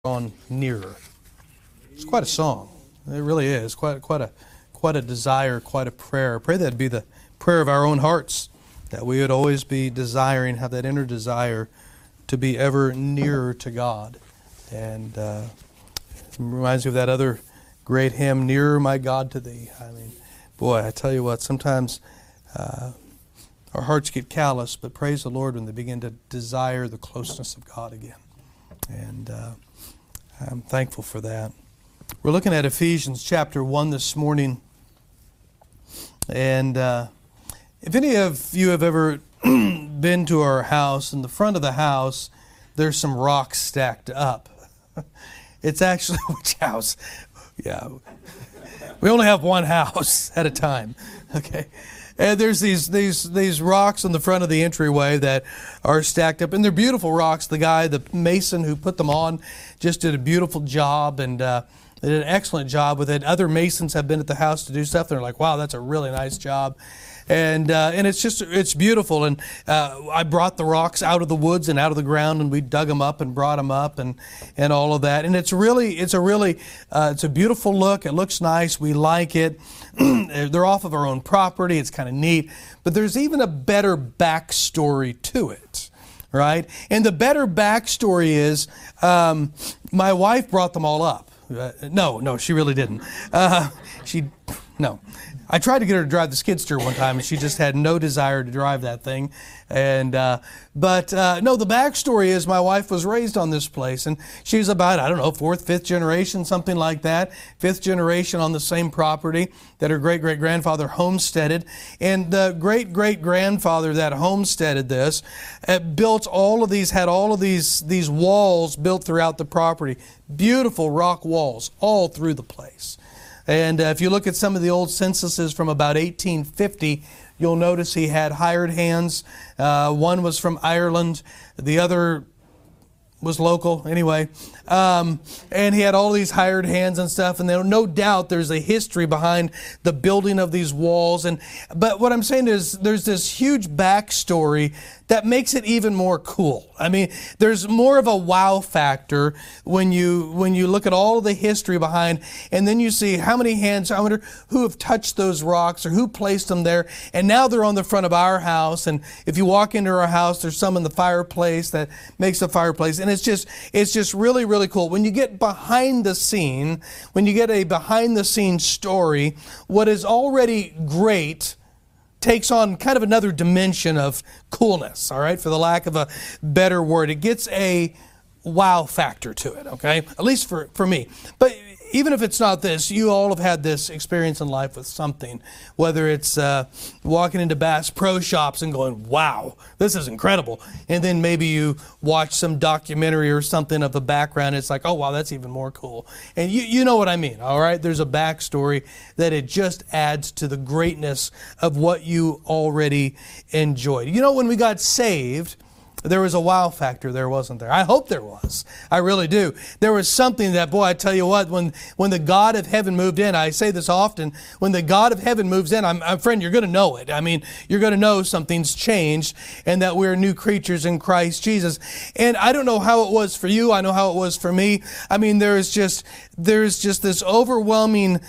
drawn nearer. It's quite a song. It really is. Quite a desire, quite a prayer. I pray that'd be the prayer of our own hearts, that we would always be desiring, have that inner desire to be ever nearer to God. And it reminds me of that other great hymn, "Nearer My God to Thee." I mean, boy, I tell you what, sometimes our hearts get callous, but praise the Lord when they begin to desire the closeness of God again. And I'm thankful for that. We're looking at Ephesians chapter 1 this morning. And if any of you have ever been to our house, in the front of the house, there's some rocks stacked up. It's actually, which house? Yeah. We only have one house at a time. Okay. And there's these rocks on the front of the entryway that are stacked up, and they're beautiful rocks. The mason who put them on, just did a beautiful job, and they did an excellent job with it. Other masons have been at the house to do stuff. They're like, "Wow, that's a really nice job," and it's beautiful. And I brought the rocks out of the woods and out of the ground, and we dug them up and brought them up, and all of that. And it's a beautiful look. It looks nice. We like it. They're off of our own property. It's kind of neat. But there's even a better backstory to it, right? And the better backstory is my wife brought them all up. No, she really didn't. No. I tried to get her to drive the skid steer one time, and she just had no desire to drive that thing. And no, the backstory is my wife was raised on this place, and she's about, fourth, fifth generation, something like that. Fifth generation on the same property that her great-great-grandfather homesteaded. And the great-great-grandfather that homesteaded this built all of these walls built throughout the property. Beautiful rock walls all through the place. And if you look at some of the old censuses from about 1850, you'll notice he had hired hands. One was from Ireland. The other was local anyway. And he had all these hired hands and stuff. And no doubt there's a history behind the building of these walls. But what I'm saying is there's this huge backstory that makes it even more cool. I mean, there's more of a wow factor when you look at all of the history behind, and then you see how many hands, I wonder who have touched those rocks or who placed them there, and now they're on the front of our house. And if you walk into our house, there's some in the fireplace that makes a fireplace, and it's just really, really cool. When you get behind the scene, when you get a behind the scenes story, what is already great takes on kind of another dimension of coolness, all right, for the lack of a better word. It gets a wow factor to it, okay, at least for me. But even if it's not this, you all have had this experience in life with something, whether it's walking into Bass Pro Shops and going, "Wow, this is incredible." And then maybe you watch some documentary or something of the background. It's like, "Oh, wow, that's even more cool." And you know what I mean, all right? There's a backstory that it just adds to the greatness of what you already enjoyed. You know, when we got saved, there was a wow factor there, wasn't there? I hope there was. I really do. There was something that, boy, I tell you what, when the God of heaven moved in, I say this often, when the God of heaven moves in, friend, you're going to know it. I mean, you're going to know something's changed and that we're new creatures in Christ Jesus. And I don't know how it was for you. I know how it was for me. I mean, there's just this overwhelming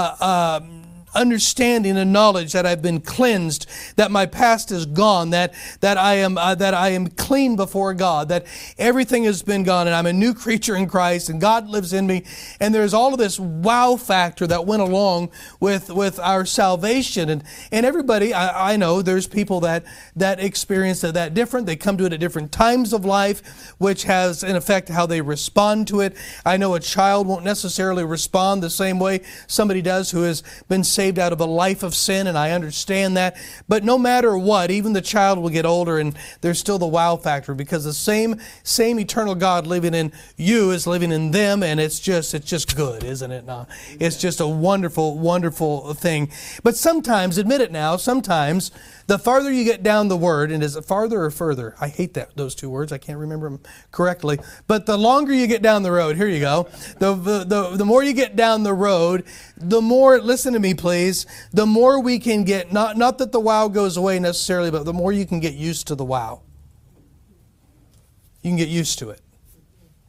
understanding and knowledge that I've been cleansed, that my past is gone, that I am clean before God, that everything has been gone, and I'm a new creature in Christ, and God lives in me. And there's all of this wow factor that went along with our salvation. And everybody, I know there's people that experience that different. They come to it at different times of life, which has an effect how they respond to it. I know a child won't necessarily respond the same way somebody does who has been saved out of a life of sin, and I understand that. But no matter what, even the child will get older, and there's still the wow factor, because the same eternal God living in you is living in them, and it's just good, isn't it? No, it's just a wonderful, wonderful thing. But sometimes, admit it now, sometimes the farther you get down the word, and is it farther or further? I hate those two words. I can't remember them correctly. But the longer you get down the road, here you go. The more you get down the road, the more, listen to me please, the more we can get, not that the wow goes away necessarily, but the more you can get used to the wow. You can get used to it.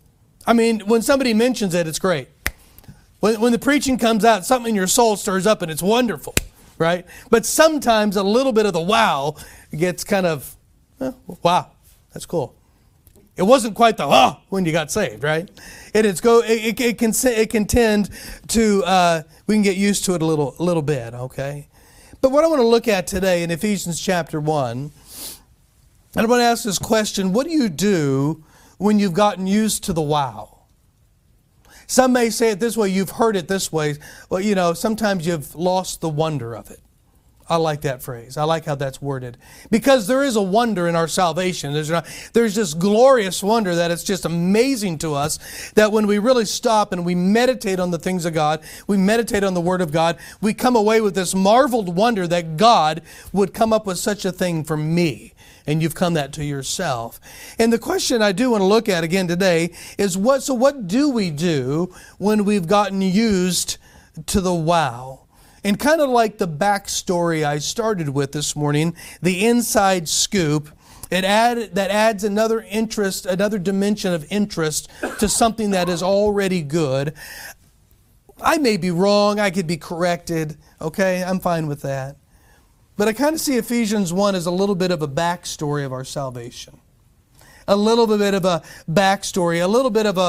I mean, when somebody mentions it, it's great. When the preaching comes out, something in your soul stirs up and it's wonderful, right? But sometimes a little bit of the wow gets kind of, wow, that's cool. It wasn't quite the when you got saved, right? It can tend to we can get used to it a little bit, okay? But what I want to look at today in Ephesians chapter 1, and I want to ask this question: what do you do when you've gotten used to the wow? Some may say it this way, you've heard it this way. Well, sometimes you've lost the wonder of it. I like that phrase. I like how that's worded. Because there is a wonder in our salvation. There's this glorious wonder that it's just amazing to us that when we really stop and we meditate on the things of God, we meditate on the Word of God, we come away with this marveled wonder that God would come up with such a thing for me. And you've come that to yourself. And the question I do want to look at again today is what do we do when we've gotten used to the wow? And kind of like the backstory I started with this morning, the inside scoop, that adds another interest, another dimension of interest to something that is already good. I may be wrong, I could be corrected, okay? I'm fine with that. But I kind of see Ephesians 1 as a little bit of a backstory of our salvation. A little bit of a backstory, a little bit of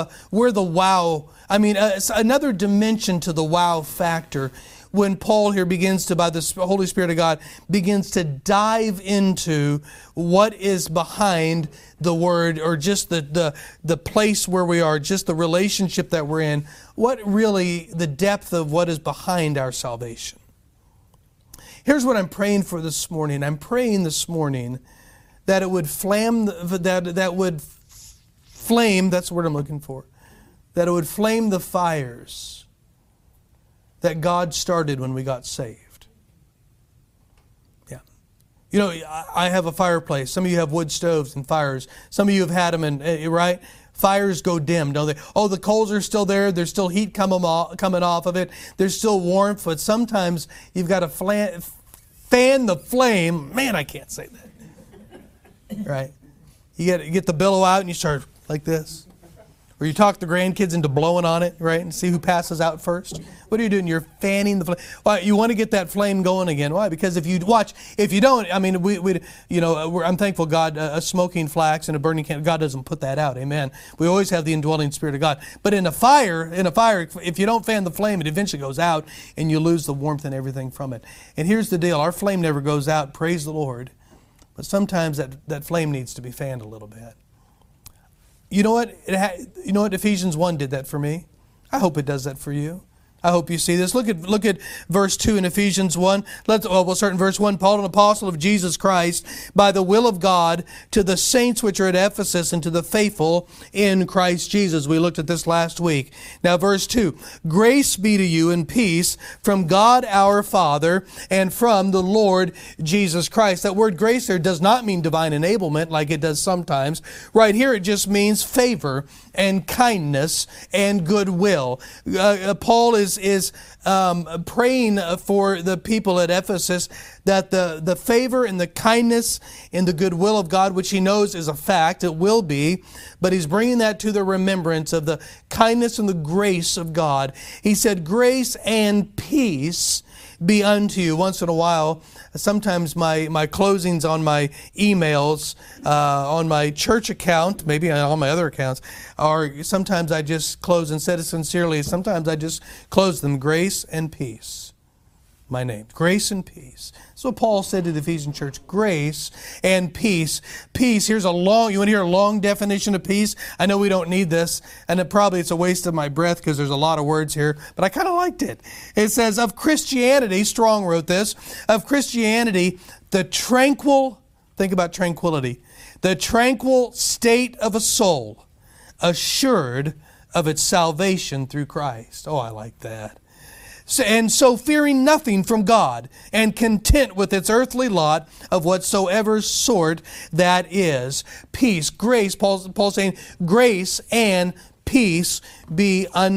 another dimension to the wow factor when Paul here begins to, by the Holy Spirit of God, begins to dive into what is behind the word, or just the place where we are, just the relationship that we're in, what really the depth of what is behind our salvation. Here's what I'm praying for this morning. I'm praying this morning that it would flame, that's the word I'm looking for, that it would flame the fires that God started when we got saved. Yeah. I have a fireplace. Some of you have wood stoves and fires. Some of you have had them, right? Fires go dim, don't they? Oh, the coals are still there. There's still heat coming off of it. There's still warmth, but sometimes you've got to fan the flame. Man, I can't say that. Right? You get the billow out and you start like this. Or you talk the grandkids into blowing on it, right? And see who passes out first. What are you doing? You're fanning the flame. Well, you want to get that flame going again. Why? Because if you don't, I mean, I'm thankful God, a smoking flax and a burning candle, God doesn't put that out. Amen. We always have the indwelling Spirit of God. But in a fire, if you don't fan the flame, it eventually goes out and you lose the warmth and everything from it. And here's the deal. Our flame never goes out. Praise the Lord. But sometimes that flame needs to be fanned a little bit. You know what? Ephesians 1 did that for me. I hope it does that for you. I hope you see this. Look at verse 2 in Ephesians 1. We'll start in verse 1. Paul, an apostle of Jesus Christ, by the will of God, to the saints which are at Ephesus and to the faithful in Christ Jesus. We looked at this last week. Now verse 2. Grace be to you and peace from God our Father and from the Lord Jesus Christ. That word grace there does not mean divine enablement like it does sometimes. Right here it just means favor and kindness and goodwill. Paul is praying for the people at Ephesus that the favor and the kindness and the goodwill of God, which he knows is a fact, it will be, but he's bringing that to the remembrance of the kindness and the grace of God. He said, grace and peace be unto you. Once in a while, sometimes my closings on my emails, on my church account, maybe on all my other accounts, are sometimes I just close instead of sincerely. Sometimes I just close them, grace and peace. My name, grace and peace. So Paul said to the Ephesian church, grace and peace. Peace, you want to hear a long definition of peace? I know we don't need this, and it's a waste of my breath because there's a lot of words here, but I kind of liked it. It says, of Christianity, Strong wrote this, of Christianity, think about tranquility, the tranquil state of a soul, assured of its salvation through Christ. Oh, I like that. And so fearing nothing from God, and content with its earthly lot of whatsoever sort that is. Peace, grace, Paul's saying, grace and peace be unto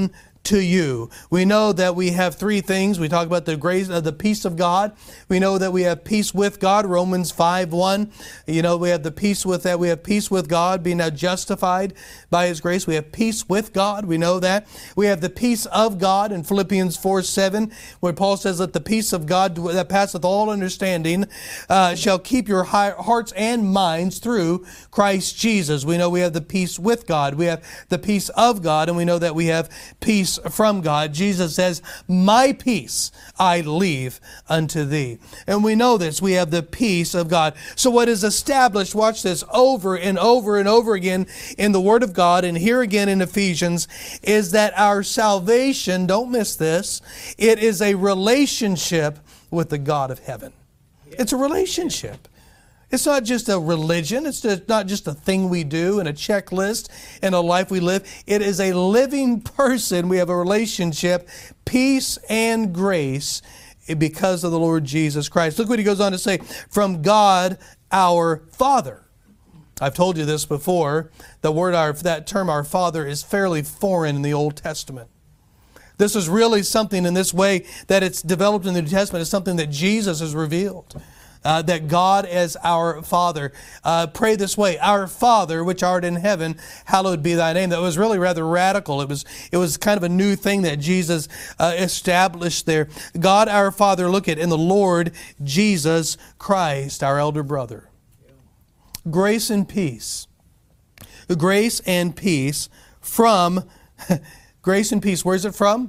to you. We know that we have three things. We talk about the grace, the peace of God. We know that we have peace with God, Romans 5:1. You know, we have the peace with that. We have peace with God, being now justified by His grace. We have peace with God. We know that. We have the peace of God in Philippians 4:7, where Paul says that the peace of God that passeth all understanding shall keep your hearts and minds through Christ Jesus. We know we have the peace with God. We have the peace of God, and we know that we have peace from God. Jesus says, my peace I leave unto thee. And we know this. We have the peace of God. So what is established, watch this, over and over and over again in the Word of God, and here again in Ephesians, is that our salvation, don't miss this, it is a relationship with the God of heaven. It's a relationship. It's not just a religion. It's not just a thing we do and a checklist and a life we live. It is a living person. We have a relationship, peace and grace because of the Lord Jesus Christ. Look what he goes on to say, from God our Father. I've told you this before. That term, our Father, is fairly foreign in the Old Testament. This is really something in this way that it's developed in the New Testament. It's something that Jesus has revealed. That God is our Father. Pray this way, our Father, which art in heaven, hallowed be thy name. That was really rather radical. It was kind of a new thing that Jesus established there. God our Father, look at, in the Lord Jesus Christ, our elder brother. Grace and peace. Grace and peace from, grace and peace, where's it from?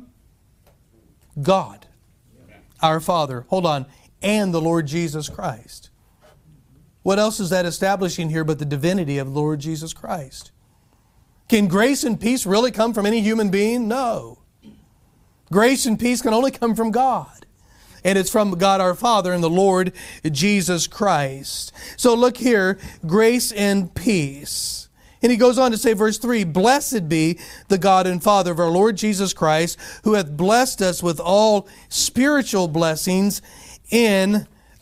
God, our Father. Hold on. And the Lord Jesus Christ. What else is that establishing here but the divinity of the Lord Jesus Christ? Can grace and peace really come from any human being? No. Grace and peace can only come from God. And it's from God our Father and the Lord Jesus Christ. So look here, grace and peace. And he goes on to say, verse 3, blessed be the God and Father of our Lord Jesus Christ, who hath blessed us with all spiritual blessings in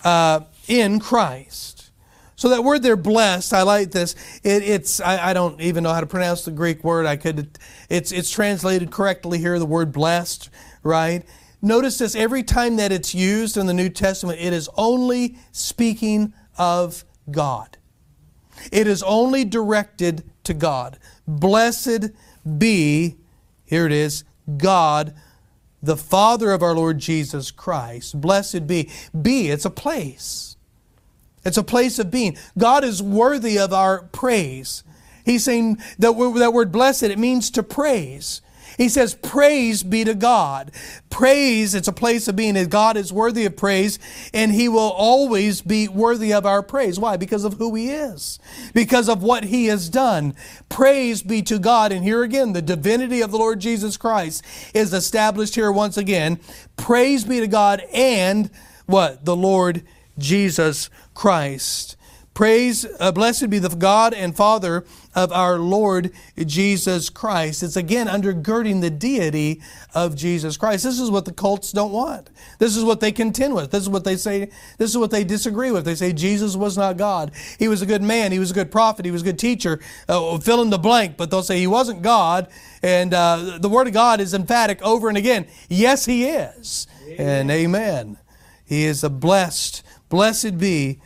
Christ. So that word there, blessed, I like this. I don't even know how to pronounce the Greek word. It's translated correctly here, the word blessed, right? Notice this, every time that it's used in the New Testament, it is only speaking of God. It is only directed to God. Blessed be, here it is, God, the Father of our Lord Jesus Christ. Blessed be. Be, it's a place. It's a place of being. God is worthy of our praise. He's saying that word blessed, it means to praise. He says, praise be to God. Praise, it's a place of being. God is worthy of praise, and He will always be worthy of our praise. Why? Because of who He is. Because of what He has done. Praise be to God. And here again, the divinity of the Lord Jesus Christ is established here once again. Praise be to God and what? The Lord Jesus Christ. Praise, blessed be the God and Father of our Lord Jesus Christ. It's again undergirding the deity of Jesus Christ. This is what the cults don't want. This is what they contend with. This is what they say. This is what they disagree with. They say Jesus was not God. He was a good man. He was a good prophet. He was a good teacher. Fill in the blank. But they'll say He wasn't God. And the Word of God is emphatic over and again. Yes, He is. And amen. He is a blessed be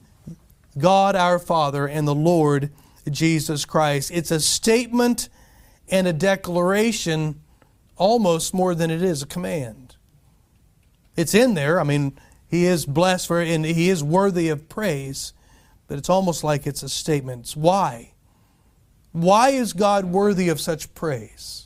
God our Father and the Lord Jesus Christ. It's a statement and a declaration almost more than it is a command. It's in there. I mean, He is blessed for it and He is worthy of praise, but it's almost like it's a statement. It's why? Why is God worthy of such praise?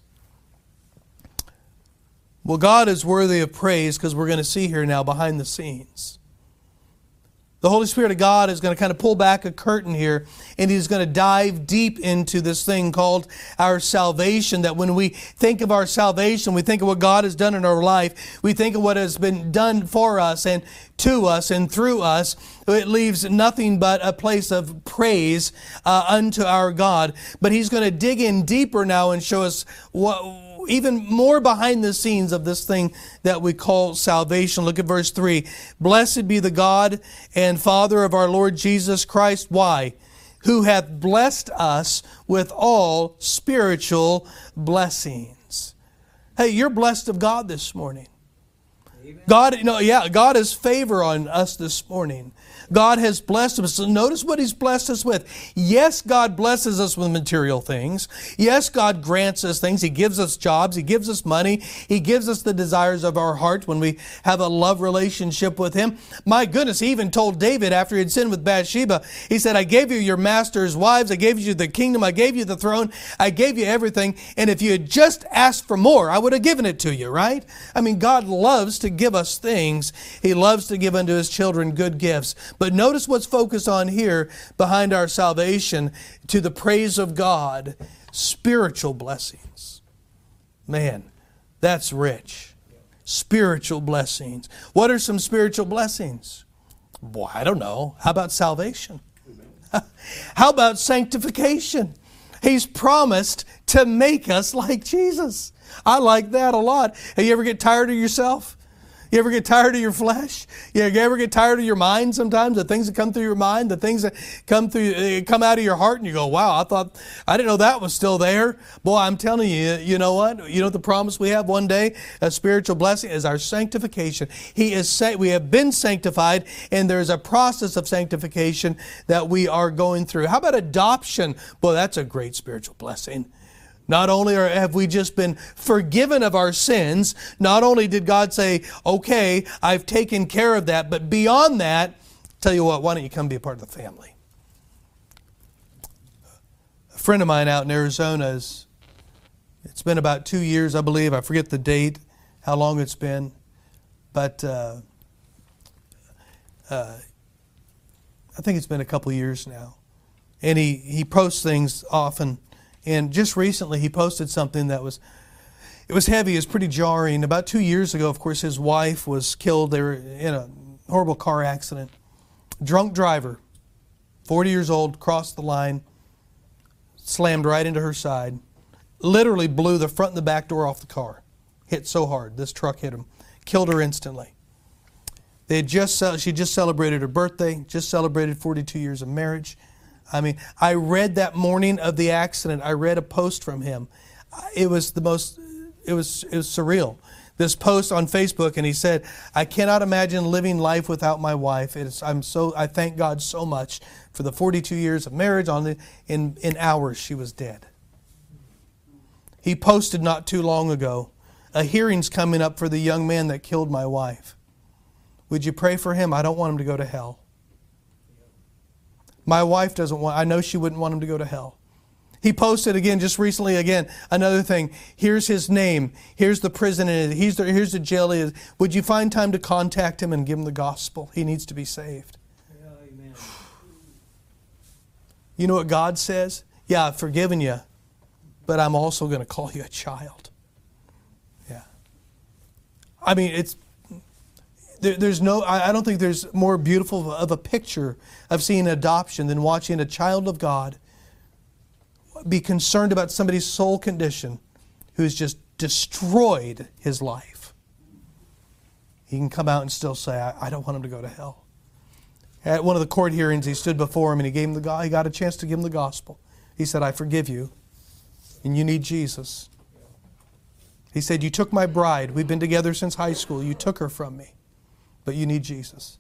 Well, God is worthy of praise because we're going to see here now behind the scenes. The Holy Spirit of God is going to kind of pull back a curtain here, and He's going to dive deep into this thing called our salvation. That when we think of our salvation, we think of what God has done in our life. We think of what has been done for us and to us and through us. It leaves nothing but a place of praise unto our God. But He's going to dig in deeper now and show us even more behind the scenes of this thing that we call salvation. Look at verse 3. Blessed be the God and Father of our Lord Jesus Christ. Why? Who hath blessed us with all spiritual blessings. Hey, you're blessed of God this morning. God has favor on us this morning. God has blessed us. So notice what He's blessed us with. Yes, God blesses us with material things. Yes, God grants us things. He gives us jobs. He gives us money. He gives us the desires of our heart when we have a love relationship with Him. My goodness, He even told David after he had sinned with Bathsheba, He said, I gave you your master's wives. I gave you the kingdom. I gave you the throne. I gave you everything. And if you had just asked for more, I would have given it to you, right? I mean, God loves to give us things. He loves to give unto His children good gifts. But notice what's focused on here behind our salvation, to the praise of God, spiritual blessings. Man, that's rich. Spiritual blessings. What are some spiritual blessings? Boy, I don't know. How about salvation? How about sanctification? He's promised to make us like Jesus. I like that a lot. Hey, you ever get tired of yourself? You ever get tired of your flesh? You ever get tired of your mind sometimes? The things that come through your mind, the things that come out of your heart, and you go, wow, I didn't know that was still there. Boy, I'm telling you, you know what? You know the promise we have one day? A spiritual blessing is our sanctification. We have been sanctified, and there's a process of sanctification that we are going through. How about adoption? Boy, that's a great spiritual blessing. Not only have we just been forgiven of our sins, not only did God say, okay, I've taken care of that, but beyond that, tell you what, why don't you come be a part of the family? A friend of mine out in Arizona, it's been about 2 years, I believe. I forget the date, how long it's been. But I think it's been a couple years now. And he posts things often. And just recently he posted something that was heavy, it was pretty jarring. About 2 years ago, of course, his wife was killed. They were in a horrible car accident. Drunk driver, 40 years old, crossed the line, slammed right into her side, literally blew the front and the back door off the car. Hit so hard, this truck hit him, killed her instantly. She just celebrated her birthday, just celebrated 42 years of marriage. I mean, I read that morning of the accident, I read a post from him. It was surreal. This post on Facebook, and he said, I cannot imagine living life without my wife. I thank God so much for the 42 years of marriage. In hours, she was dead. He posted not too long ago, a hearing's coming up for the young man that killed my wife. Would you pray for him? I don't want him to go to hell. My wife I know she wouldn't want him to go to hell. He posted again, just recently another thing. Here's his name. Here's the prison. Here's the jail he is. Would you find time to contact him and give him the gospel? He needs to be saved. Yeah, amen. You know what God says? Yeah, I've forgiven you, but I'm also going to call you a child. Yeah. I mean, I don't think there's more beautiful of a picture of seeing adoption than watching a child of God be concerned about somebody's soul condition who's just destroyed his life. He can come out and still say, I don't want him to go to hell. At one of the court hearings, he stood before him and he got a chance to give him the gospel. He said, I forgive you, and you need Jesus. He said, you took my bride. We've been together since high school. You took her from me. But you need Jesus.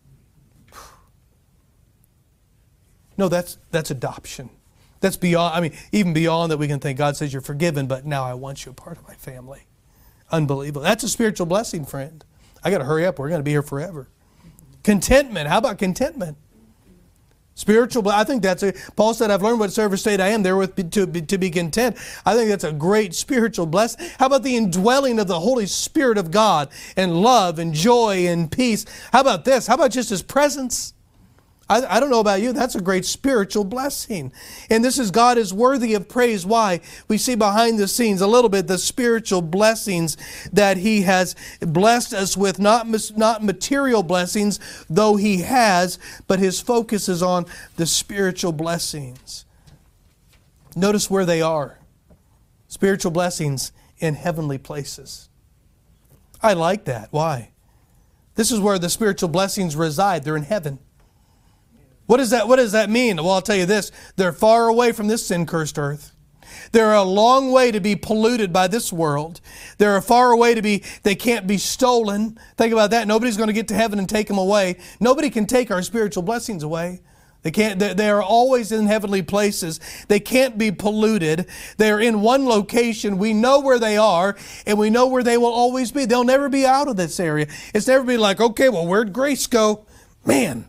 No, that's adoption. That's beyond, even beyond that we can think God says you're forgiven, but now I want you a part of my family. Unbelievable. That's a spiritual blessing, friend. I got to hurry up. We're going to be here forever. Contentment. How about contentment? Spiritual, I think Paul said, I've learned what soever state I am, therewith to be content. I think that's a great spiritual blessing. How about the indwelling of the Holy Spirit of God and love and joy and peace? How about this? How about just His presence? I don't know about you. That's a great spiritual blessing. And this is God is worthy of praise. Why? We see behind the scenes a little bit the spiritual blessings that He has blessed us with. Not material blessings, though He has, but His focus is on the spiritual blessings. Notice where they are. Spiritual blessings in heavenly places. I like that. Why? This is where the spiritual blessings reside. They're in heaven. What does that mean? Well, I'll tell you this. They're far away from this sin-cursed earth. They're a long way to be polluted by this world. They're a far away to be, they can't be stolen. Think about that. Nobody's going to get to heaven and take them away. Nobody can take our spiritual blessings away. They can't, they are always in heavenly places. They can't be polluted. They're in one location. We know where they are, and we know where they will always be. They'll never be out of this area. It's never be like, okay, well, where'd grace go? Man,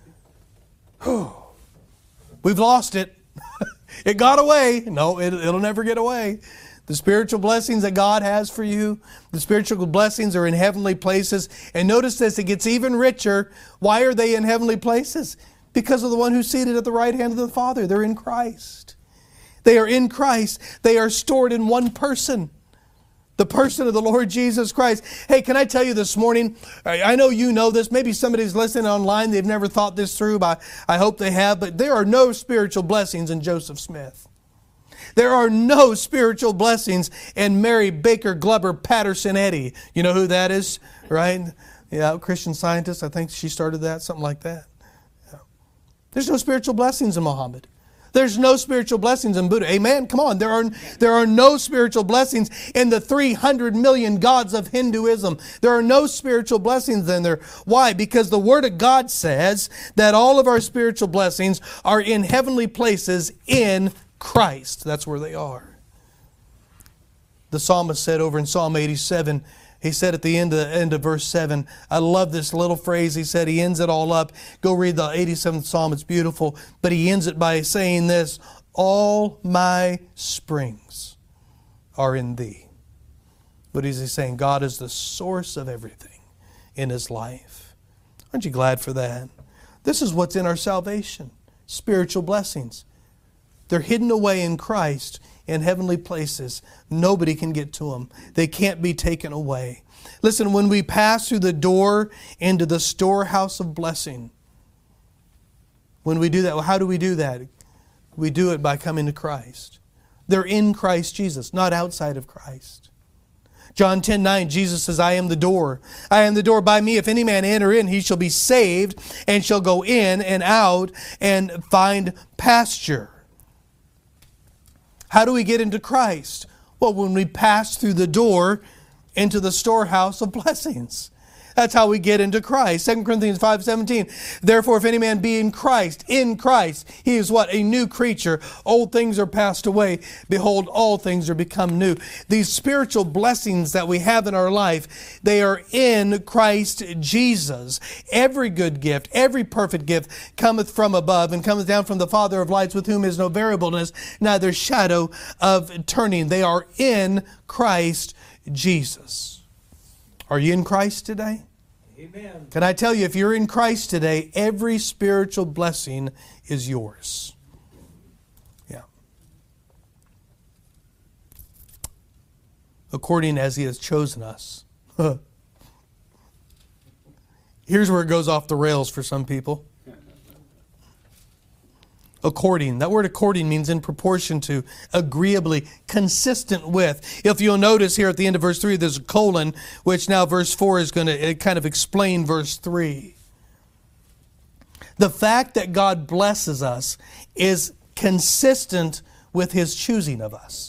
we've lost it. It got away. No, it'll never get away. The spiritual blessings that God has for you, the spiritual blessings are in heavenly places. And notice this, it gets even richer. Why are they in heavenly places? Because of the one who's seated at the right hand of the Father. They're in Christ. They are in Christ. They are stored in one person. The person of the Lord Jesus Christ. Hey, can I tell you this morning, I know you know this, maybe somebody's listening online, they've never thought this through, but I hope they have, but there are no spiritual blessings in Joseph Smith. There are no spiritual blessings in Mary Baker Glover Patterson Eddy. You know who that is, right? Yeah, Christian Scientist, I think she started that, something like that. Yeah. There's no spiritual blessings in Muhammad. There's no spiritual blessings in Buddha. Amen? Come on. There are no spiritual blessings in the 300 million gods of Hinduism. There are no spiritual blessings in there. Why? Because the Word of God says that all of our spiritual blessings are in heavenly places in Christ. That's where they are. The psalmist said over in Psalm 87, he said at the end of verse 7, I love this little phrase. He said, he ends it all up. Go read the 87th Psalm. It's beautiful. But he ends it by saying this, all my springs are in thee. What is he saying? God is the source of everything in his life. Aren't you glad for that? This is what's in our salvation. Spiritual blessings. They're hidden away in Christ in heavenly places. Nobody can get to them. They can't be taken away. Listen, when we pass through the door into the storehouse of blessing, when we do that, well, how do we do that? We do it by coming to Christ. They're in Christ Jesus, not outside of Christ. John 10:9, Jesus says, I am the door. I am the door. By me, if any man enter in, he shall be saved and shall go in and out and find pasture. How do we get into Christ? Well, when we pass through the door into the storehouse of blessings. That's how we get into Christ. 2 Corinthians 5:17. Therefore, if any man be in Christ, he is what? A new creature. Old things are passed away. Behold, all things are become new. These spiritual blessings that we have in our life, they are in Christ Jesus. Every good gift, every perfect gift cometh from above and cometh down from the Father of lights, with whom is no variableness, neither shadow of turning. They are in Christ Jesus. Are you in Christ today? Amen. Can I tell you, if you're in Christ today, every spiritual blessing is yours. Yeah. According as He has chosen us. Here's where it goes off the rails for some people. According. That word according means in proportion to, agreeably, consistent with. If you'll notice here at the end of verse 3, there's a colon, which now verse 4 is going to kind of explain verse 3. The fact that God blesses us is consistent with His choosing of us.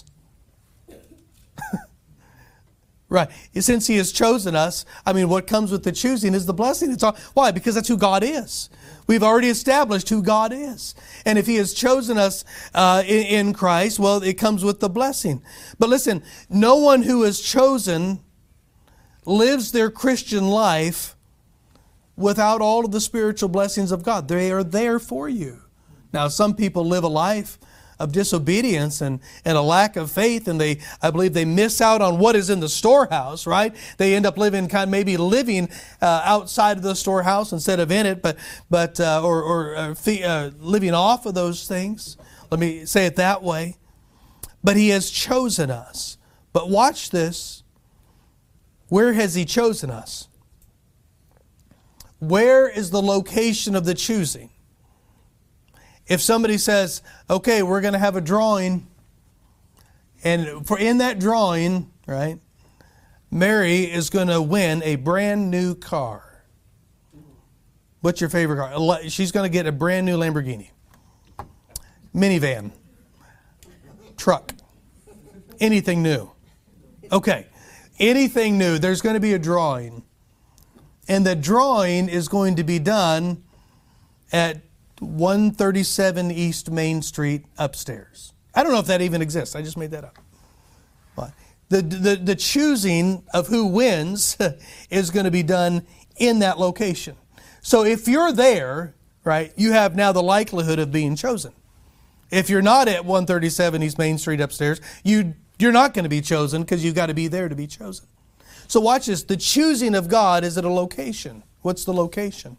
Right. Since He has chosen us, what comes with the choosing is the blessing. Why? Because that's who God is. We've already established who God is. And if He has chosen us in Christ, well, it comes with the blessing. But listen, no one who is chosen lives their Christian life without all of the spiritual blessings of God. They are there for you. Now, some people live a life of disobedience and a lack of faith, and I believe they miss out on what is in the storehouse, right? They end up living living outside of the storehouse instead of in it, but living off of those things. Let me say it that way. But He has chosen us. But watch this. Where has He chosen us? Where is the location of the choosing? If somebody says, okay, we're going to have a drawing, and in that drawing, right, Mary is going to win a brand new car. What's your favorite car? She's going to get a brand new Lamborghini. Minivan. Truck. Anything new. Okay. Anything new. There's going to be a drawing. And the drawing is going to be done at 137 East Main Street upstairs. I don't know if that even exists. I just made that up. But the choosing of who wins is going to be done in that location. So if you're there, right, you have now the likelihood of being chosen. If you're not at 137 East Main Street upstairs, you're not going to be chosen because you've got to be there to be chosen. So watch this. The choosing of God is at a location. What's the location?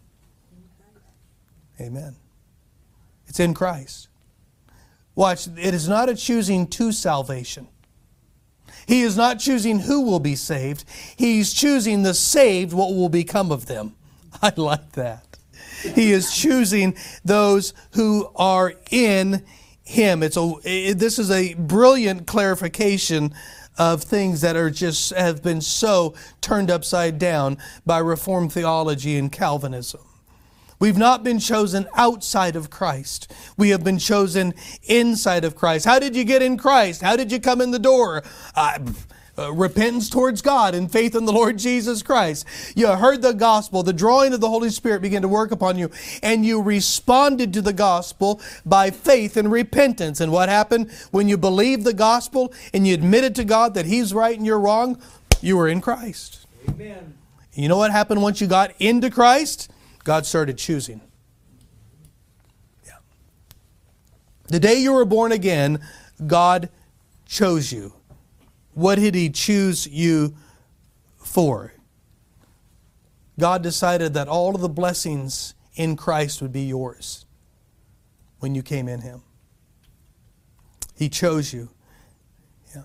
Amen. It's in Christ. Watch, it is not a choosing to salvation. He is not choosing who will be saved. He's choosing the saved, what will become of them. I like that. He is choosing those who are in Him. This is a brilliant clarification of things that are just have been so turned upside down by Reformed theology and Calvinism. We've not been chosen outside of Christ. We have been chosen inside of Christ. How did you get in Christ? How did you come in the door? Repentance towards God and faith in the Lord Jesus Christ. You heard the gospel. The drawing of the Holy Spirit began to work upon you, and you responded to the gospel by faith and repentance. And what happened when you believed the gospel and you admitted to God that He's right and you're wrong? You were in Christ. Amen. You know what happened once you got into Christ? God started choosing. Yeah. The day you were born again, God chose you. What did He choose you for? God decided that all of the blessings in Christ would be yours when you came in Him. He chose you. Yeah.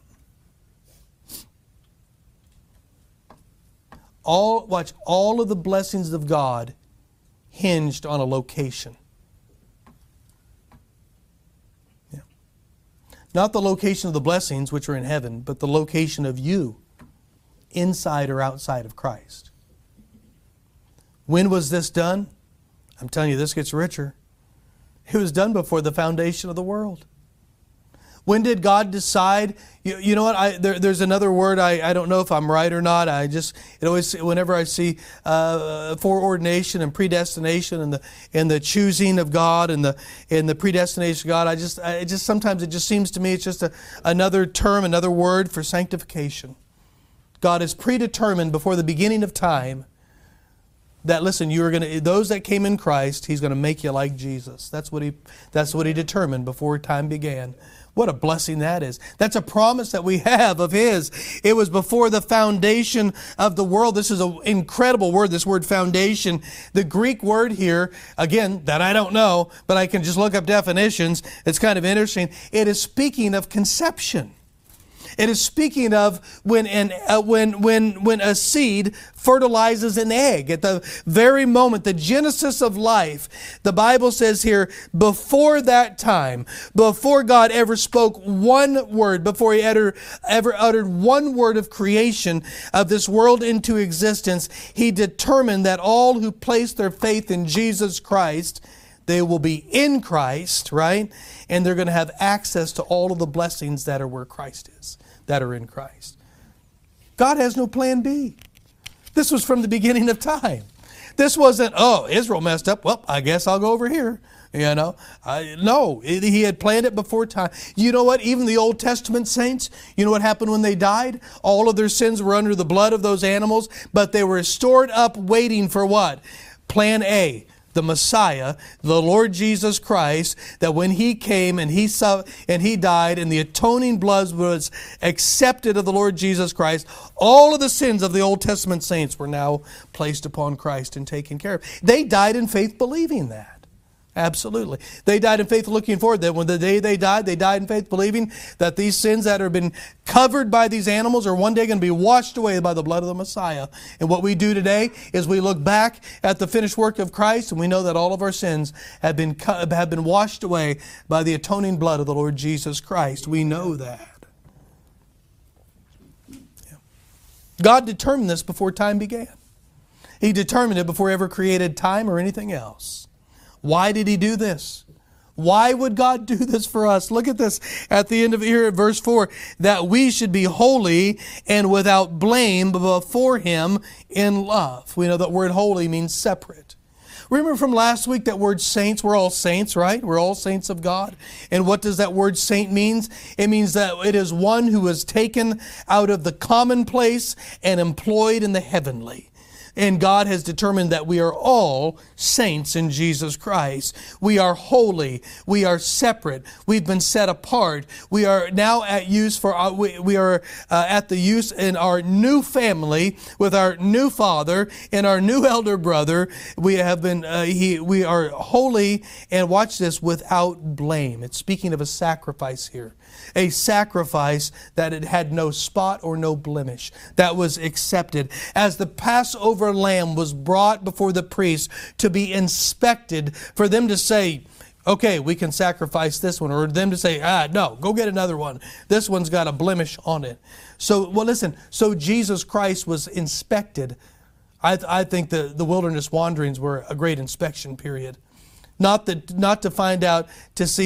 All of the blessings of God hinged on a location. Not the location of the blessings, which are in heaven, but the location of you, inside or outside of Christ. When was this done? I'm telling you, this gets richer. It was done before the foundation of the world. When did God decide? You know what? There's another word. I don't know if I'm right or not. Whenever I see foreordination and predestination and the choosing of God and the predestination of God, sometimes it just seems to me it's just another term, another word for sanctification. God is predetermined before the beginning of time that, listen, those that came in Christ, He's going to make you like Jesus. That's what He determined before time began. What a blessing that is. That's a promise that we have of His. It was before the foundation of the world. This is an incredible word, this word foundation. The Greek word here, again, that I don't know, but I can just look up definitions. It's kind of interesting. It is speaking of conception. It is speaking of when a seed fertilizes an egg. At the very moment, the genesis of life, the Bible says here, before that time, before God ever spoke one word, before He ever uttered one word of creation of this world into existence, He determined that all who place their faith in Jesus Christ, they will be in Christ, right? And they're going to have access to all of the blessings that are where Christ is, that are in Christ. God has no plan B. This was from the beginning of time. This wasn't, Israel messed up. Well, I guess I'll go over here. No, He had planned it before time. You know what? Even the Old Testament saints, you know what happened when they died? All of their sins were under the blood of those animals, but they were stored up waiting for what? Plan A. The Messiah, the Lord Jesus Christ, that when He came and He died and the atoning blood was accepted of the Lord Jesus Christ, all of the sins of the Old Testament saints were now placed upon Christ and taken care of. They died in faith believing that. Absolutely. They died in faith looking forward that when the day they died in faith believing that these sins that have been covered by these animals are one day going to be washed away by the blood of the Messiah. And what we do today is we look back at the finished work of Christ and we know that all of our sins have been washed away by the atoning blood of the Lord Jesus Christ. We know that. Yeah. God determined this before time began. He determined it before He ever created time or anything else. Why did He do this? Why would God do this for us? Look at this at the end of here at verse 4, that we should be holy and without blame before Him in love. We know that word holy means separate. Remember from last week that word saints? We're all saints, right? We're all saints of God. And what does that word saint mean? It means that it is one who is taken out of the commonplace and employed in the heavenly. And God has determined that we are all saints in Jesus Christ. We are holy. We are separate. We've been set apart. We are now at use for we are at the use in our new family with our new father and our new elder brother. We have been we are holy, and watch this, without blame. It's speaking of a sacrifice here. A sacrifice that it had no spot or no blemish, that was accepted. As the Passover lamb was brought before the priest to be inspected, for them to say, okay, we can sacrifice this one, or them to say, no, go get another one. This one's got a blemish on it. So, well, listen, so Jesus Christ was inspected. I think the wilderness wanderings were a great inspection period. Not to find out, to see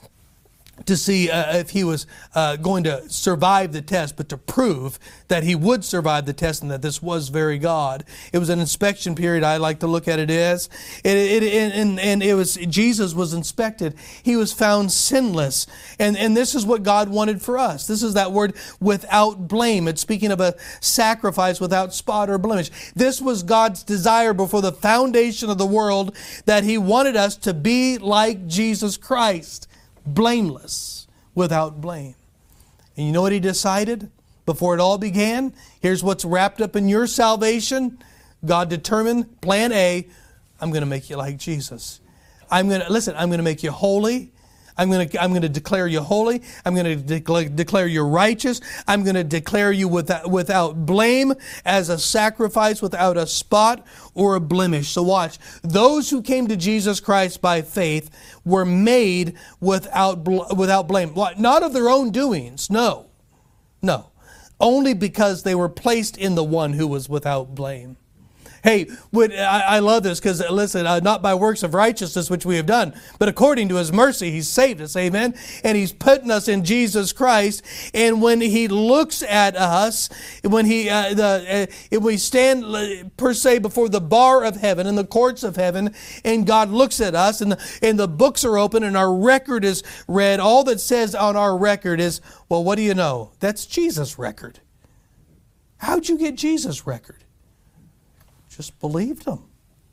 if he was going to survive the test, but to prove that he would survive the test and that this was very God. It was an inspection period, I like to look at it as. And it was, Jesus was inspected. He was found sinless. And this is what God wanted for us. This is that word, without blame. It's speaking of a sacrifice without spot or blemish. This was God's desire before the foundation of the world, that He wanted us to be like Jesus Christ. Blameless, without blame. And you know what He decided before it all began? Here's what's wrapped up in your salvation. God determined, plan A, I'm going to make you like Jesus. I'm going to make you holy. I'm going to declare you holy. I'm going to declare you righteous. I'm going to declare you without blame, as a sacrifice without a spot or a blemish. So watch. Those who came to Jesus Christ by faith were made without blame. Not of their own doings. No. Only because they were placed in the one who was without blame. Hey, I love this because, listen, not by works of righteousness which we have done, but according to His mercy, He's saved us, amen? And He's putting us in Jesus Christ. And when He looks at us, when we stand, per se, before the bar of heaven, in the courts of heaven, and God looks at us, and the books are open, and our record is read, all that says on our record is, well, what do you know? That's Jesus' record. How'd you get Jesus' record? Just believed Him.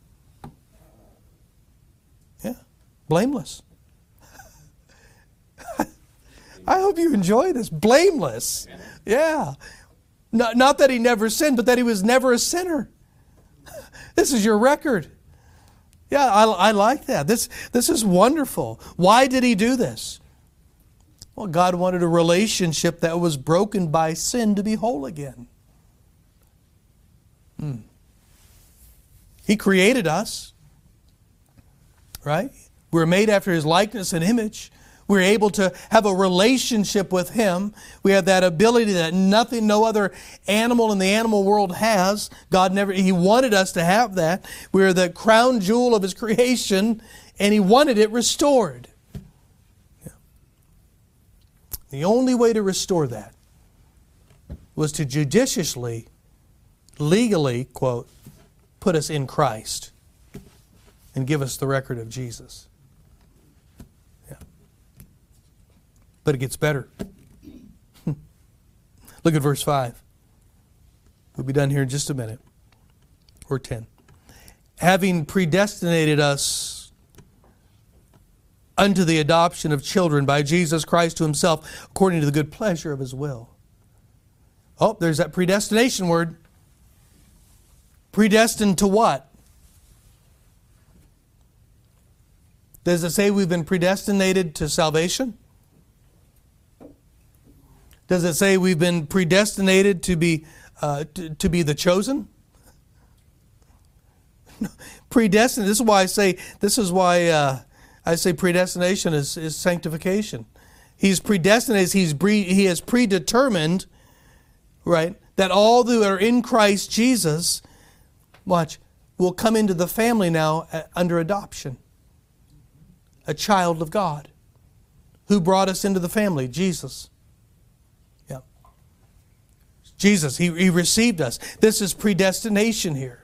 Yeah, blameless. I hope you enjoy this. Blameless. Yeah. Not that He never sinned, but that He was never a sinner. This is your record. Yeah, I like that. This is wonderful. Why did He do this? Well, God wanted a relationship that was broken by sin to be whole again. He created us, right? We're made after His likeness and image. We're able to have a relationship with Him. We have that ability that no other animal in the animal world has. He wanted us to have that. We're the crown jewel of His creation, and He wanted it restored. Yeah. The only way to restore that was to judiciously, legally, quote, put us in Christ and give us the record of Jesus. Yeah. But it gets better. Look at verse 5. We'll be done here in just a minute. Or 10. Having predestinated us unto the adoption of children by Jesus Christ to Himself, according to the good pleasure of His will. Oh, there's that predestination word. Predestined to what? Does it say we've been predestinated to salvation? Does it say we've been predestinated to be the chosen? Predestined. This is why I say predestination is sanctification. He's predestinated. He has predetermined, right, that all who are in Christ Jesus, watch, will come into the family now under adoption. a child of God. Who brought us into the family? Jesus. Yeah. Jesus, He received us. This is predestination here.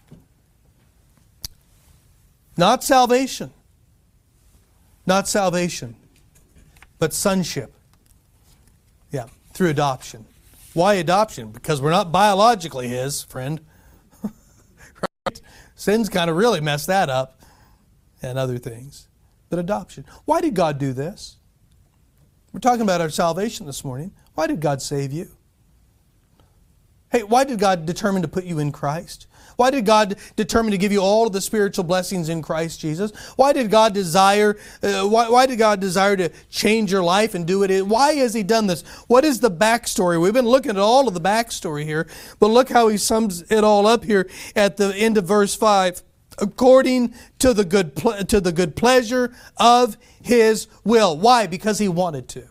Not salvation. Not salvation, but sonship. Yeah, through adoption. Why adoption? Because we're not biologically His, friend. Right? Sin's kind of really messed that up and other things. But adoption. Why did God do this? We're talking about our salvation this morning. Why did God save you? Hey, why did God determine to put you in Christ? Why did God determine to give you all of the spiritual blessings in Christ Jesus? Why did God desire? Why did God desire to change your life and do it? Why has He done this? What is the backstory? We've been looking at all of the backstory here, but look how He sums it all up here at the end of verse 5. According to the good pleasure of His will. Why? Because He wanted to.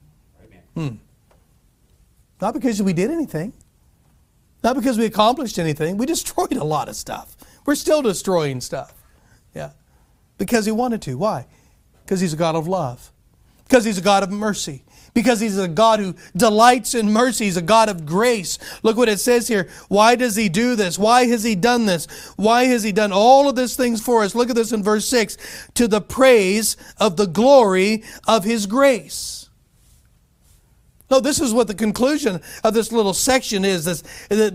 Not because we did anything. Not because we accomplished anything. We destroyed a lot of stuff. We're still destroying stuff. Yeah. Because He wanted to. Why? Because He's a God of love. Because He's a God of mercy. Because He's a God who delights in mercy. He's a God of grace. Look what it says here. Why does He do this? Why has He done this? Why has He done all of these things for us? Look at this in verse 6. To the praise of the glory of His grace. No, this is what the conclusion of this little section is. This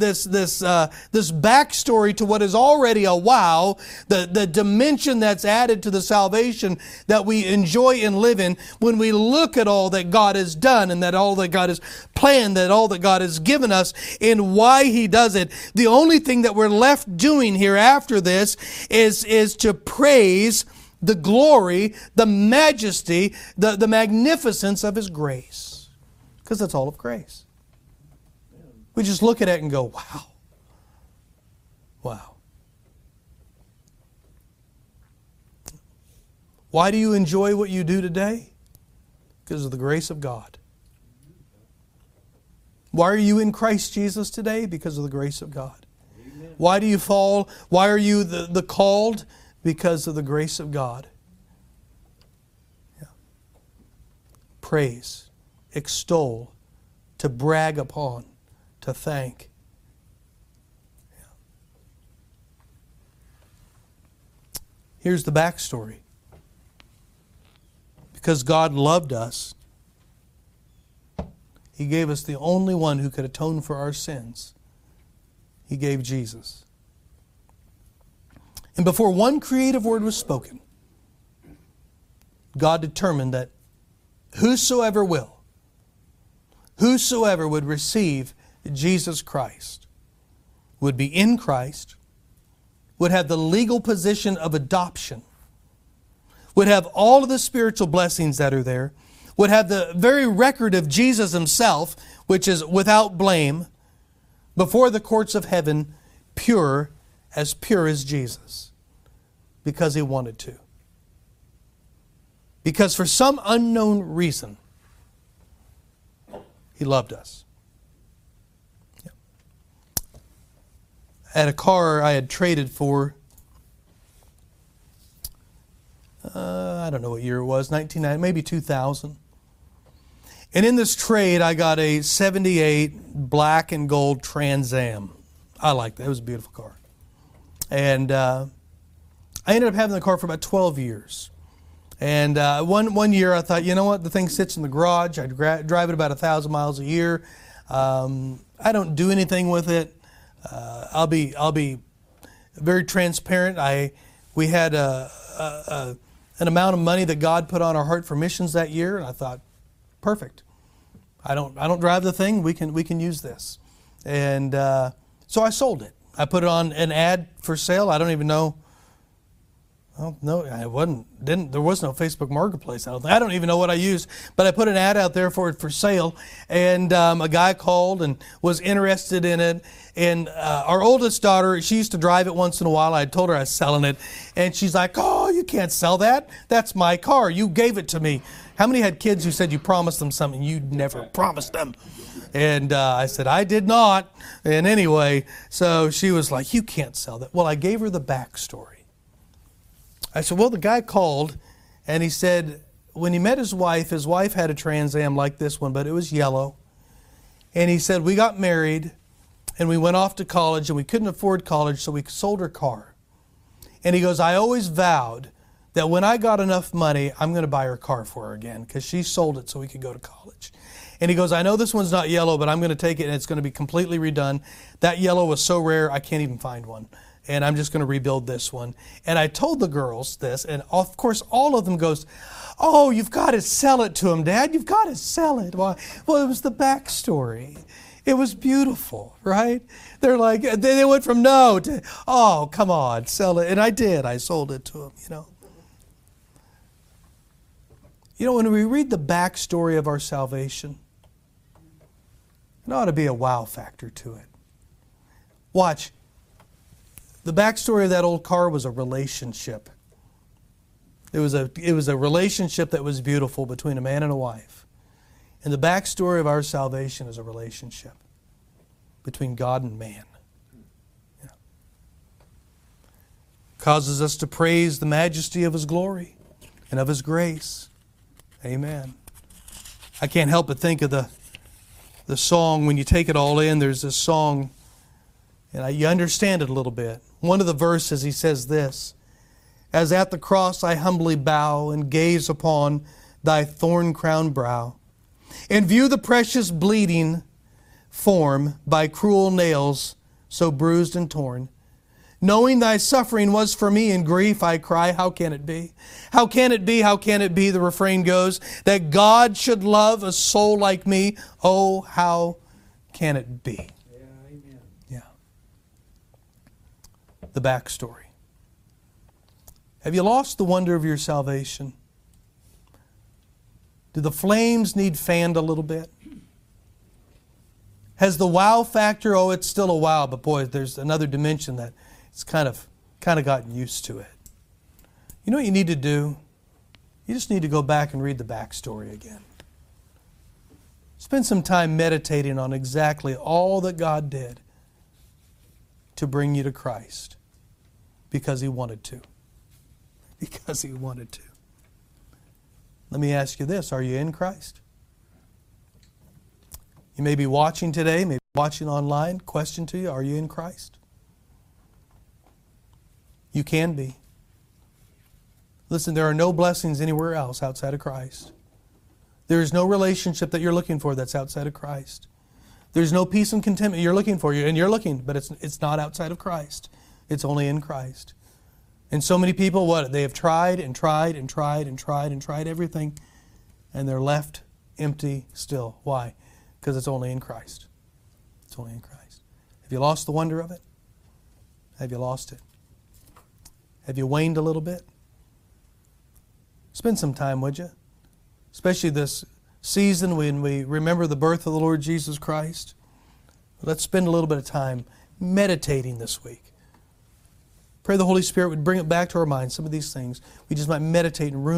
backstory to what is already a wow. The dimension that's added to the salvation that we enjoy and live in when we look at all that God has done and that all that God has planned, that all that God has given us, and why He does it. The only thing that we're left doing here after this is to praise the glory, the majesty, the magnificence of His grace. Because that's all of grace. We just look at it and go, wow. Wow. Why do you enjoy what you do today? Because of the grace of God. Why are you in Christ Jesus today? Because of the grace of God. Amen. Why do you fall? Why are you the called? Because of the grace of God. Yeah. Praise. Extol, to brag upon, to thank. Yeah. Here's the backstory. Because God loved us, He gave us the only one who could atone for our sins. He gave Jesus. And before one creative word was spoken, God determined that whosoever would receive Jesus Christ would be in Christ, would have the legal position of adoption, would have all of the spiritual blessings that are there, would have the very record of Jesus Himself, which is without blame, before the courts of heaven, pure as Jesus, because He wanted to. Because for some unknown reason, He loved us. Yeah. I had a car I had traded for, I don't know what year it was, 1990, maybe 2000. And in this trade, I got a 78 black and gold Trans Am. I liked that. It was a beautiful car. And I ended up having the car for about 12 years. And one year I thought, you know what, the thing sits in the garage. I drive it about 1,000 miles a year. I don't do anything with it. I'll be very transparent. We had an amount of money that God put on our heart for missions that year, and I thought, perfect. I don't drive the thing. We can use this, and so I sold it. I put it on an ad for sale. I don't even know. Oh, no, it wasn't. There was no Facebook Marketplace. I don't even know what I used, but I put an ad out there for it for sale, and a guy called and was interested in it. And our oldest daughter, she used to drive it once in a while. I told her I was selling it, and she's like, "Oh, you can't sell that. That's my car. You gave it to me." How many had kids who said you promised them something you never promised them? And I said, I did not. And anyway, so she was like, "You can't sell that." Well, I gave her the backstory. I said, well, the guy called And he said when he met his wife had a Trans Am like this one, but it was yellow. And he said, we got married and we went off to college and we couldn't afford college, so we sold her car. And he goes, I always vowed that when I got enough money, I'm going to buy her car for her again, because she sold it so we could go to college. And he goes, I know this one's not yellow, but I'm going to take it and it's going to be completely redone. That yellow was so rare, I can't even find one. And I'm just going to rebuild this one. And I told the girls this, and of course all of them goes, oh, you've got to sell it to him, Dad. You've got to sell it. Well, it was the backstory. It was beautiful, right? They're like, they went from no to, oh, come on, sell it. And I did. I sold it to him, you know. You know, when we read the backstory of our salvation, there ought to be a wow factor to it. Watch. The backstory of that old car was a relationship. It was a relationship that was beautiful between a man and a wife. And the backstory of our salvation is a relationship between God and man. Yeah. Causes us to praise the majesty of His glory and of His grace. Amen. I can't help but think of the song, when you take it all in, there's this song, and you understand it a little bit. One of the verses, he says this, as at the cross I humbly bow and gaze upon thy thorn-crowned brow, and view the precious bleeding form by cruel nails so bruised and torn. Knowing thy suffering was for me in grief, I cry, how can it be? How can it be? How can it be? The refrain goes, that God should love a soul like me. Oh, how can it be? Yeah, amen. Yeah. The backstory. Have you lost the wonder of your salvation? Do the flames need fanned a little bit? Has the wow factor, oh, it's still a wow, but boy, there's another dimension that it's kind of gotten used to it. You know what you need to do? You just need to go back and read the backstory again. Spend some time meditating on exactly all that God did to bring you to Christ because He wanted to. Because He wanted to. Let me ask you this, are you in Christ? You may be watching today, maybe watching online. Question to you, are you in Christ? You can be. Listen, there are no blessings anywhere else outside of Christ. There is no relationship that you're looking for that's outside of Christ. There's no peace and contentment you're looking for, and you're looking, but it's not outside of Christ. It's only in Christ. And so many people, what? They have tried and tried and tried and tried and tried everything, and they're left empty still. Why? Because it's only in Christ. It's only in Christ. Have you lost the wonder of it? Have you lost it? Have you waned a little bit? Spend some time, would you? Especially this season when we remember the birth of the Lord Jesus Christ. Let's spend a little bit of time meditating this week. Pray the Holy Spirit would bring it back to our minds, some of these things. We just might meditate and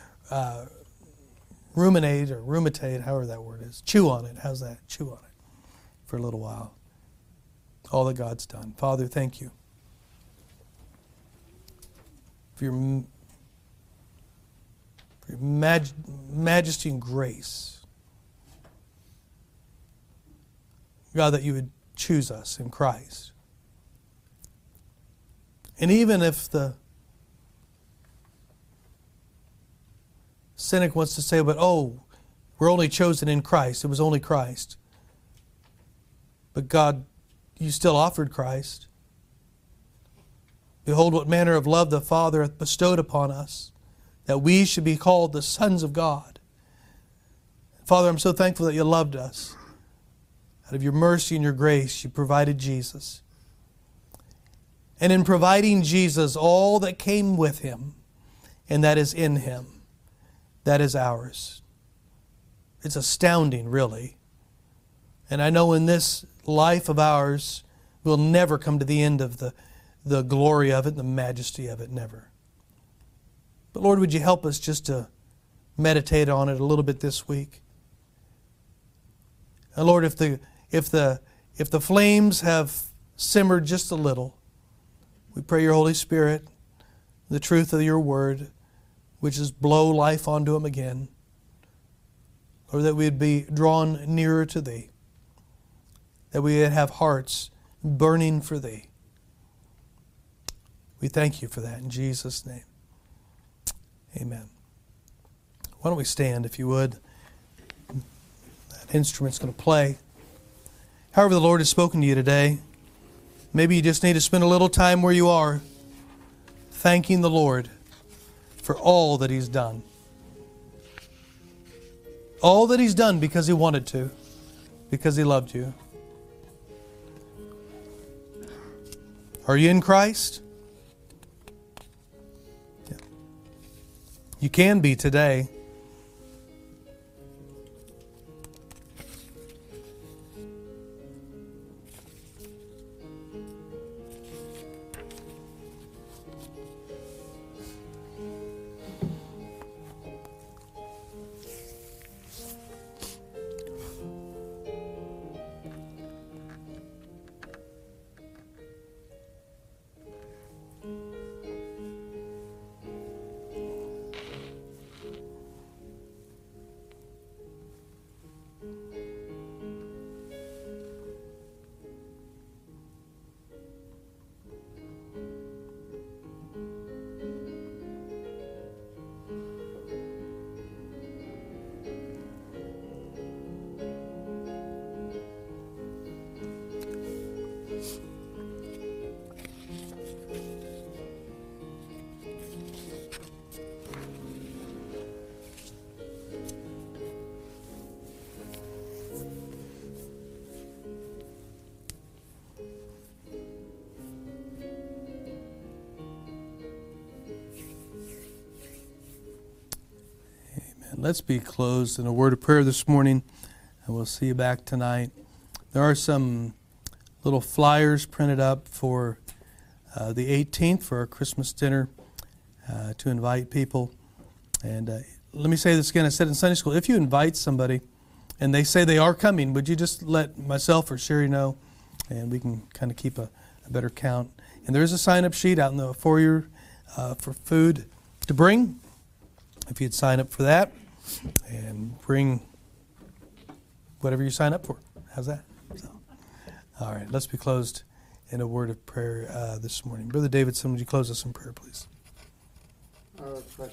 ruminate or rumitate, however that word is. Chew on it. How's that? Chew on it for a little while. All that God's done. Father, thank you for your majesty and grace. God, that you would choose us in Christ. And even if the cynic wants to say, but we're only chosen in Christ. It was only Christ. But God, you still offered Christ. Behold, what manner of love the Father hath bestowed upon us, that we should be called the sons of God. Father, I'm so thankful that you loved us. Out of your mercy and your grace, you provided Jesus. And in providing Jesus, all that came with Him, and that is in Him, that is ours. It's astounding, really. And I know in this life of ours, we'll never come to the end of the glory of it, the majesty of it, never. But Lord, would you help us just to meditate on it a little bit this week? And Lord, if the flames have simmered just a little, we pray your Holy Spirit, the truth of your word, which is blow life onto them again. Lord, that we'd be drawn nearer to Thee, that we would have hearts burning for Thee. We thank You for that in Jesus' name. Amen. Why don't we stand, if you would? That instrument's going to play. However the Lord has spoken to you today, maybe you just need to spend a little time where you are, thanking the Lord for all that He's done. All that He's done because He wanted to, because He loved you. Are you in Christ? Yeah. You can be today. Let's be closed in a word of prayer this morning, and we'll see you back tonight. There are some little flyers printed up for the 18th for our Christmas dinner to invite people. And let me say this again. I said in Sunday school, if you invite somebody and they say they are coming, would you just let myself or Sherry know, and we can kind of keep a better count. And there is a sign-up sheet out in the foyer for food to bring, if you'd sign up for that. And bring whatever you sign up for. How's that? So, all right, let's be closed in a word of prayer this morning. Brother Davidson, would you close us in prayer, please?